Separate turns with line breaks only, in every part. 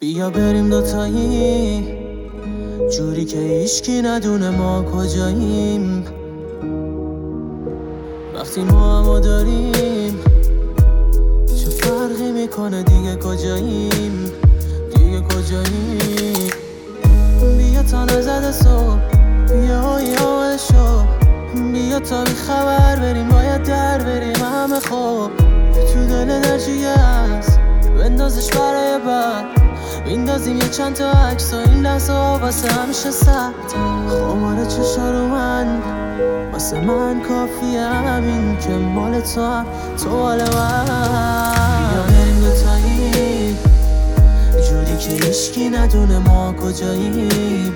بیا بریم دوتایی جوری که هیچکی ندونه ما کجاییم. وقتی ما همو داریم چه فرقی میکنه دیگه کجاییم، دیگه کجاییم. بیا تا نزده صبح، بیا شو، بیا تا بی خبر بریم، باید در بریم همه خوب. تو دل درجیه هست بندازش برای بعد، بیندازیم یه چند تا عکس و این لحظه ها واسه همیشه ثبت. خمار چشا رو من واسه من کافیه، همین که مال تو هم تو مال من. بیا بریم دوتایی جوری که هیچکی ندونه ما کجاییم.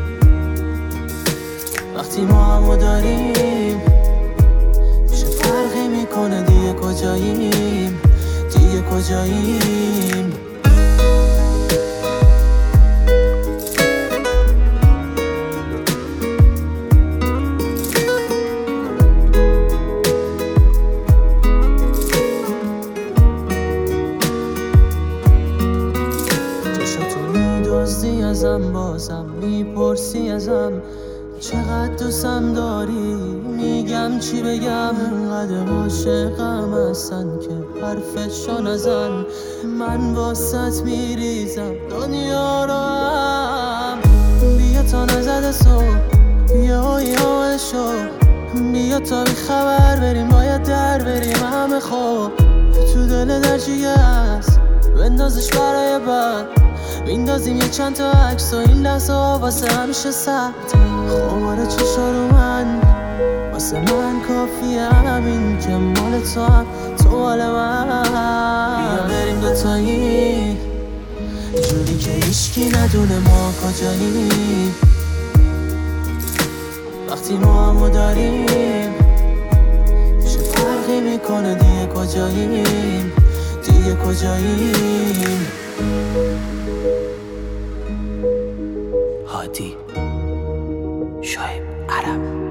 وقتی ما همو داریم چه فرقی میکنه دیگه کجاییم، دیگه کجاییم. میدزدی ازم، بازم میپرسی ازم چقدر دوستم داری، میگم چی بگم، انقدر عاشقم هستن که حرفشو نزن. من واسط میریزم دنیا رو هم. بیا تا نزده صبح، بیا شو، بیا تا بی خبر بریم، باید در بریم همه خوب. تو دل درجیه هست بندازش برای بعد، بیندازیم یه چند تا عکس و این لحظه ها واسه همیشه ثبت. خمار چشا رو من واسه من کافیه، همین که مال تو هم تو مال من. بیا بریم دوتایی جوری که هیچکی ندونه ما کجاییم. وقتی ما همو داریم چه فرقی میکنه دیگه کجاییم، دیگه کجاییم.
هادی شایب عرب.